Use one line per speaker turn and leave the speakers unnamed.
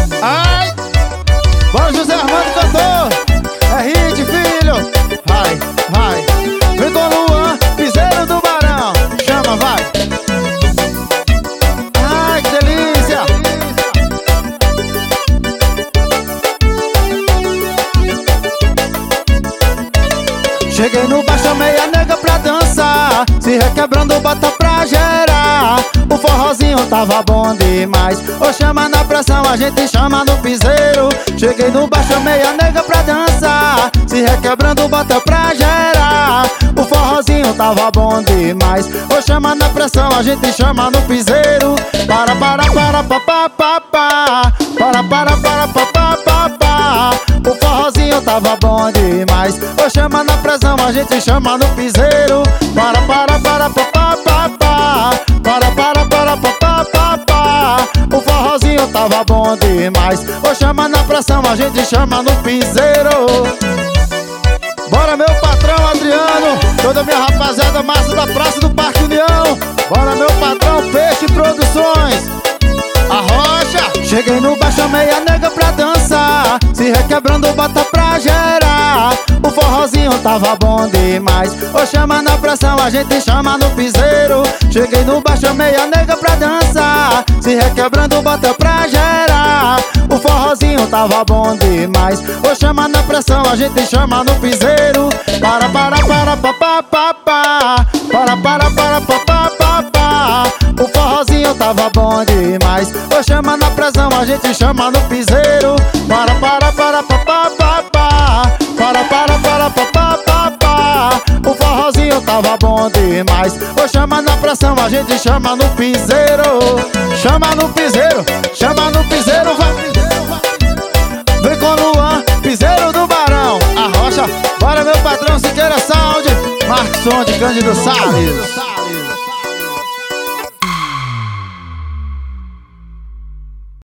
Ai, bora José Armando cantor. É hit, filho. Vai, vai. Vem com Luan, piseiro do Barão. Chama, vai. Ai, que delícia. Cheguei no bar, chamei a nega pra dançar. Se requebrando, bota pra gerar. O forrozinho tava bom demais. Ou chama na pressão, a gente chama no piseiro. Cheguei no bar, chamei a nega pra dançar. Se requebrando, bota pra gerar. O forrozinho tava bom demais. Ou chama na pressão, a gente chama no piseiro. Para, pa, pa, pa, pa. Para, pa, pa, pa. O forrozinho tava bom demais. Ou chama na pressão, a gente chama no piseiro. Para, pa, pa, pa, pa. Para, pa, pa, pa. O forrozinho tava bom demais. Ou chama na pressão, a gente chama no piseiro. Bora meu patrão Adriano, toda minha rapaziada massa da Praça do Parque União. Bora meu patrão Peixe Produções, a Rocha. Cheguei no bar, chamei a nega pra dançar. Se requebrando, bota pra gerar. O forrozinho tava bom demais. Ou chama na pressão, a gente chama no piseiro. Cheguei no bar, chamei a nega pra dançar. Se requebrando, bota pra gerar. O forrozinho tava bom demais. Ou chama na pressão, a gente chama no piseiro. Para, pa, pa, pa, pa. Para, pa, pa, pa. O forrozinho tava bom demais. Ou chama na pressão, a gente chama no piseiro. Para, pa, pa, pa, pa. Para, pa, pa, pa. O forrozinho tava bom demais. Ou chama na pressão, a gente chama no piseiro. Chama no piseiro, chama no piseiro, vai. Vem com Luan, piseiro do Barão, a Rocha. Bora meu patrão Siqueira Sound, Marcos Som de Cândido Salles.